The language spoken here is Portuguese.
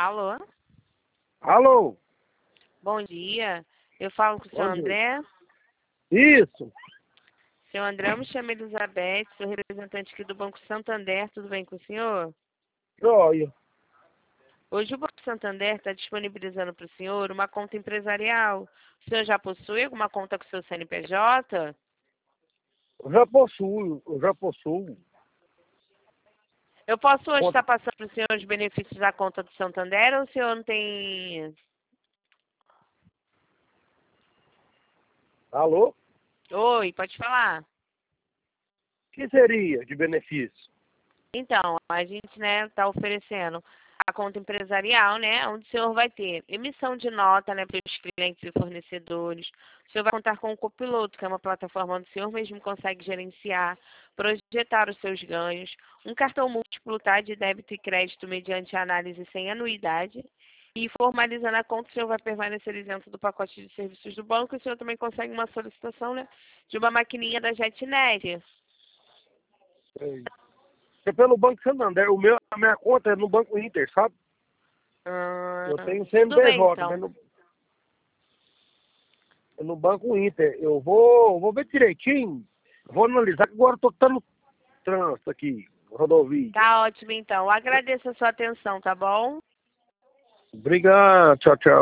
Alô? Alô? Bom dia. Eu falo com o senhor Bom dia. André. Isso. Senhor André, eu me chamo Elizabeth, sou representante aqui do Banco Santander. Tudo bem com o senhor? Joia. Hoje o Banco Santander está disponibilizando para o senhor uma conta empresarial. O senhor já possui alguma conta com o seu CNPJ? Eu já possuo. Eu posso hoje Conta. estar passando para o senhor os benefícios da conta do Santander ou o senhor não tem... Alô? O Oi, pode falar. que seria de benefício? Então, a gente, né, está oferecendo a conta empresarial, né, onde o senhor vai ter emissão de nota, né, para os clientes e fornecedores. O senhor vai contar com o Copiloto, que é uma plataforma onde o senhor mesmo consegue gerenciar, projetar os seus ganhos, um cartão múltiplo, tá, de débito e crédito mediante análise sem anuidade. E formalizando a conta, o senhor vai permanecer isento do pacote de serviços do banco e o senhor também consegue uma solicitação, né, de uma maquininha da JetNet. Sei. É pelo Banco Santander. A minha conta é no Banco Inter, sabe? Eu tenho Tudo bem, CNPJ, então. mas é no Banco Inter. Eu vou ver direitinho. Vou analisar, que agora eu tô no trânsito aqui, rodovia. Tá ótimo, então. Agradeço a sua atenção, tá bom? Obrigado. Tchau, tchau.